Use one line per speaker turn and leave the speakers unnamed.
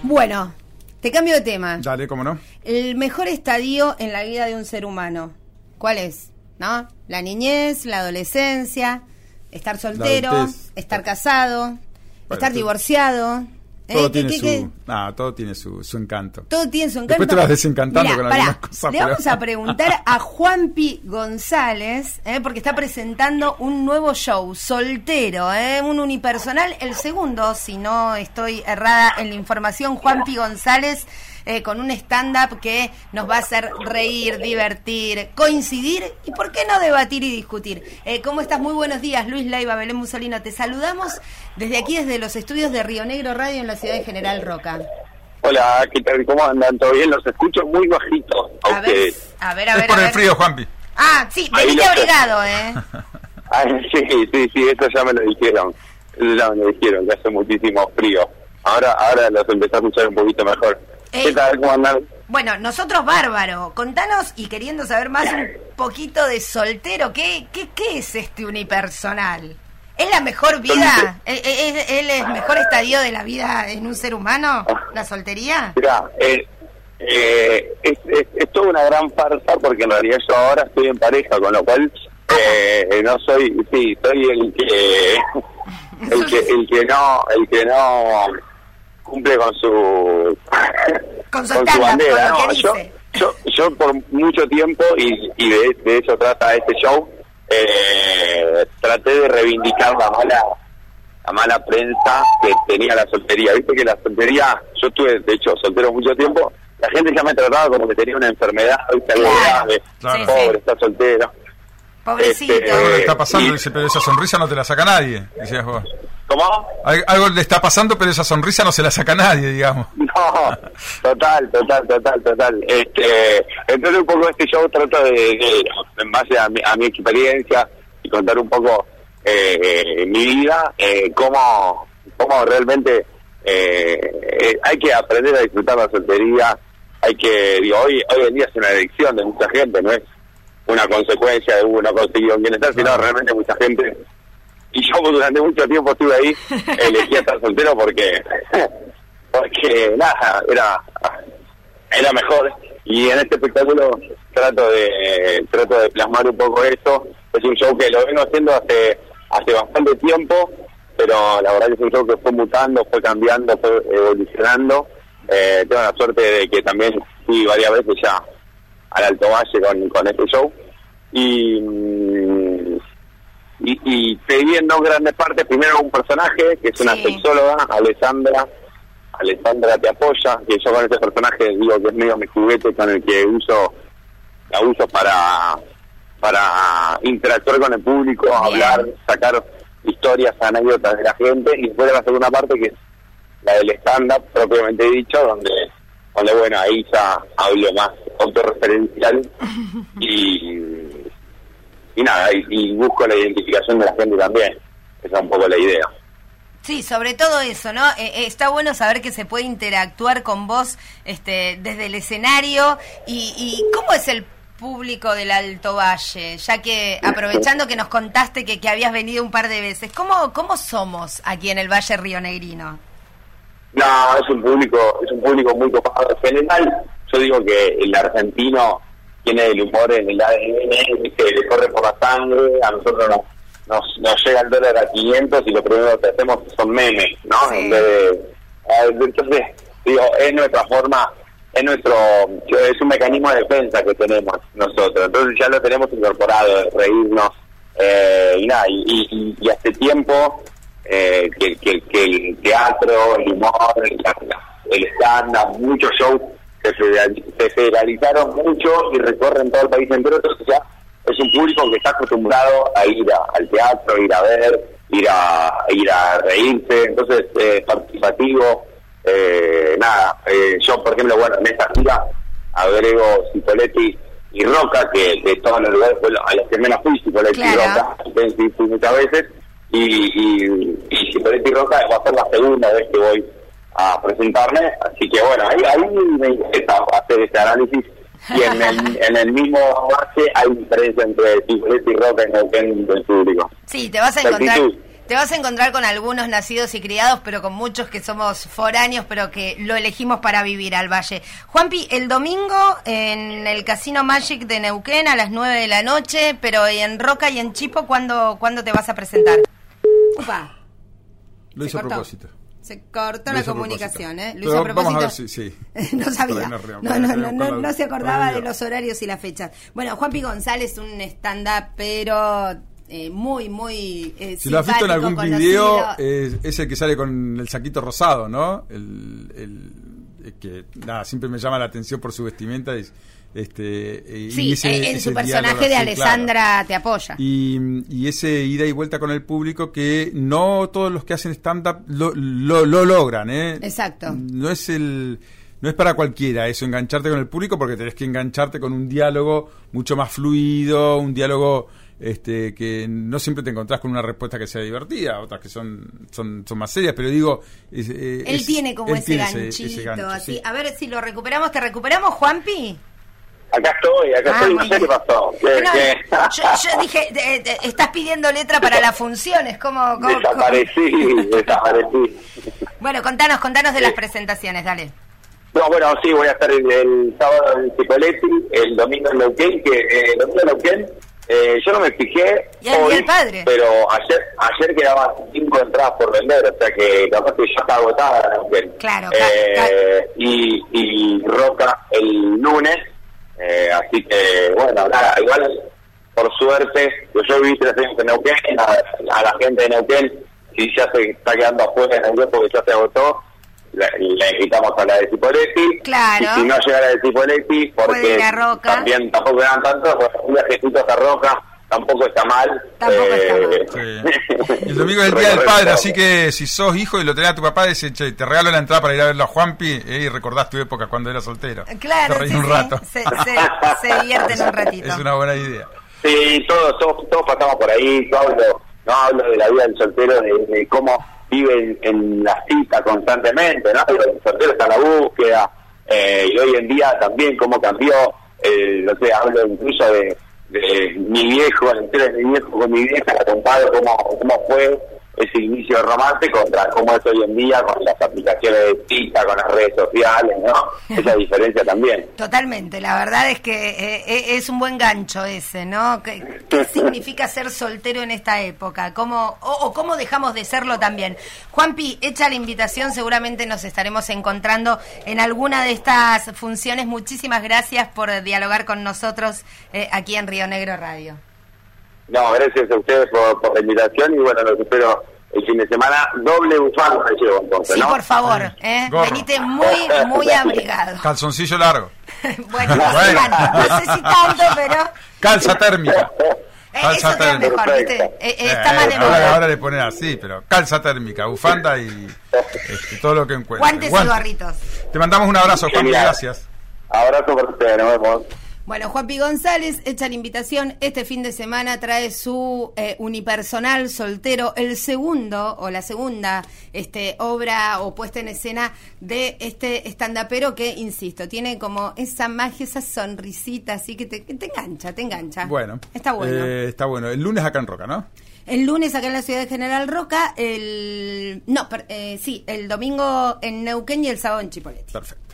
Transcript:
Bueno, te cambio de tema.
Dale, cómo no.
El mejor estadio en la vida de un ser humano, ¿cuál es? ¿No? La niñez, la adolescencia, estar soltero, estar casado, estar divorciado.
Todo tiene su encanto.
Todo tiene su encanto.
Después te vas desencantando. Mirá, con algunas cosas.
Le vamos a preguntar a Juanpi González, porque está presentando un nuevo show, Soltero, un unipersonal, el segundo, si no estoy errada en la información, Juanpi González, con un stand-up que nos va a hacer reír, divertir, coincidir y por qué no debatir y discutir. ¿Cómo estás? Muy buenos días, Luis Leiva, Belén Musolino. Te saludamos desde aquí, desde los estudios de Río Negro Radio en la ciudad de General Roca.
Hola, ¿qué tal? ¿Cómo andan? ¿Todo bien? Los escucho muy bajito a ustedes.
A ver.
Es por el frío, Juanpi.
Ah, sí, veniste abrigado,
Sí, eso ya me lo dijeron. Que hace muchísimo frío. Ahora los empecé a escuchar un poquito mejor. ¿Qué tal? ¿Cómo andan?
Bueno, nosotros bárbaro. Contanos, y queriendo saber más un poquito de Soltero, ¿qué es este unipersonal? ¿Es la mejor vida? ¿Es el mejor estadio de la vida en un ser humano? ¿La soltería?
Mirá, es toda una gran farsa porque en realidad yo ahora estoy en pareja, con lo cual no soy, soy el que no cumple con su bandera, ¿no? Yo por mucho tiempo y de eso trata este show. Traté de reivindicar la mala prensa que tenía la soltería. Viste que la soltería, yo estuve de hecho soltero mucho tiempo, la gente ya me trataba como que tenía una enfermedad, viste, algo grave, pobre, está soltero,
pobrecito.
Algo le está pasando, dice, pero esa sonrisa no te la saca nadie, decías vos.
¿Cómo?
Algo le está pasando, pero esa sonrisa no se la saca nadie, digamos.
No, total. Entonces un poco este show trata de en base a mi experiencia y contar un poco mi vida, cómo realmente hay que aprender a disfrutar la soltería. Hay que, hoy en día es una elección de mucha gente, no es una consecuencia de uno conseguido un bienestar, sino realmente mucha gente. Y yo durante mucho tiempo estuve ahí, elegí estar soltero porque nada, era mejor. Y en este espectáculo trato de plasmar un poco eso. Es un show que lo vengo haciendo hace bastante tiempo, pero la verdad que es un show que fue mutando, fue cambiando, fue evolucionando. Tengo la suerte de que también fui varias veces ya al Alto Valle con este show. Y pedí en dos grandes partes. Primero un personaje que es una sexóloga, Alessandra Te Apoya, que yo con ese personaje digo que es medio mi juguete con el que la uso para interactuar con el público, hablar, sacar historias, anécdotas de la gente. Y después de la segunda parte, que es la del stand-up propiamente dicho, donde bueno, ahí ya hablo más autorreferencial y nada, y busco la identificación de la gente también. Esa es un poco la idea.
Sí, sobre todo eso, ¿no? Está bueno saber que se puede interactuar con vos desde el escenario. ¿Y cómo es el público del Alto Valle? Ya que, aprovechando que nos contaste que habías venido un par de veces, ¿cómo somos aquí en el Valle rionegrino?
No, es un público muy copado. En general, yo digo que el argentino tiene el humor en el ADN, que le corre por la sangre. A nosotros nos llega el dólar a 500 y lo primero que hacemos son memes, ¿no? Sí. Entonces, digo, es nuestra forma, es un mecanismo de defensa que tenemos nosotros. Entonces ya lo tenemos incorporado, reírnos, y nada, y hace tiempo que el teatro, el humor, el stand-up, muchos shows se federalizaron mucho y recorren todo el país entero. Entonces ya es un público que está acostumbrado a ir al teatro, ir a ver, ir a reírse. Entonces participativo. Yo por ejemplo, bueno, en esta gira agrego Cipoletti y Roca, que de todos los lugares fue a los que menos fui, Cipoletti y Roca, fui muchas veces, y Cipoletti y Roca va a ser la segunda vez que voy a presentarme, así que bueno, ahí me interesa hacer este análisis, y en el mismo base hay diferencia entre Cipoletti y Roca en el público.
Sí, te vas a encontrar Te vas a encontrar con algunos nacidos y criados, pero con muchos que somos foráneos, pero que lo elegimos para vivir al Valle. Juanpi, el domingo en el Casino Magic de Neuquén a las 9 de la noche, pero en Roca y en Chipo, ¿cuándo te vas a presentar? Upa.
Lo hizo a propósito.
Se cortó la comunicación, ¿eh?
Lo hizo a propósito. Vamos a ver si sí.
No sabía. No se acordaba de los horarios y las fechas. Bueno, Juanpi González, un stand-up, pero muy
si lo has visto en algún video, es el que sale con el saquito rosado, ¿no? El que nada, siempre me llama la atención por su vestimenta. Sí,
y en su personaje de Alessandra, claro. Te apoya.
Y ese ida y vuelta con el público que no todos los que hacen stand-up lo logran, ¿eh?
Exacto.
No es para cualquiera eso, engancharte con el público, porque tenés que engancharte con un diálogo mucho más fluido, un diálogo que no siempre te encontrás con una respuesta que sea divertida, otras que son más serias, pero digo...
él tiene como ese ganchito, así. Sí. A ver si lo recuperamos. ¿Te recuperamos, Juanpi?
Acá estoy, no sé qué pasó.
Yo dije, estás pidiendo letra para las funciones, ¿cómo?
Desaparecí.
Bueno, contanos de las presentaciones, dale.
No, bueno, sí, voy a estar el sábado en Cipoletti, el domingo en Neuquén, el domingo en Neuquén, yo no me fijé
hoy, el padre.
Pero ayer quedaban 5 entradas por vender, o sea que capaz que ya está agotada Neuquén.
Claro,
y Roca el lunes, así que, bueno, nada, igual, por suerte, yo viví 3 años en Neuquén, a la gente de Neuquén, si ya se está quedando afuera en Neuquén porque ya se agotó, le invitamos a la de Cipoletti.
Claro.
Y si no llega a la de Cipoletti, porque también tampoco eran tantos, un viajecito a Roca tampoco está mal.
Sí. El domingo es el Día del Padre, así que si sos hijo y lo tenés a tu papá, dice, che, te regalo la entrada para ir a verlo a Juanpi, y recordás tu época cuando eras soltero.
Claro,
te reís un rato.
Se divierten un ratito.
Es una buena idea.
Sí, todos pasamos por ahí, no hablo de la vida del soltero, de cómo vive en la cita constantemente, ¿no? El soltero está en la búsqueda, y hoy en día también cómo cambió, no sé, hablo incluso de mi viejo, la historia de mi viejo con mi vieja, la comparo cómo fue ese inicio de romance contra cómo es hoy en día con las aplicaciones de cita, con las redes sociales, ¿no? Esa diferencia también.
Totalmente, la verdad es que es un buen gancho ese, ¿no? ¿Qué significa ser soltero en esta época? ¿Cómo dejamos de serlo también? Juanpi, hecha la invitación, seguramente nos estaremos encontrando en alguna de estas funciones. Muchísimas gracias por dialogar con nosotros aquí en Río Negro Radio. No,
gracias a ustedes por la invitación y bueno, los espero el fin de semana. Doble bufanda me llevo entonces,
sí,
¿no?
Por favor, venite muy abrigado.
Calzoncillo largo.
Bueno, no sé si tanto, pero...
Calza térmica.
Eso queda mejor, ¿viste? Está más de moda.
Ahora le ponen así, pero calza térmica, bufanda y todo lo que encuentres.
Guantes y gorritos.
Te mandamos un abrazo, Juan, gracias.
Abrazo por ustedes, nos vemos.
Bueno, Juanpi González echa la invitación. Este fin de semana trae su unipersonal soltero, el segundo o la segunda obra o puesta en escena de este estandapero que, insisto, tiene como esa magia, esa sonrisita, así que te engancha.
Bueno.
Está bueno.
Está bueno. El lunes acá en Roca, ¿no?
El lunes acá en la ciudad de General Roca, el domingo en Neuquén y el sábado en Chipoletti.
Perfecto.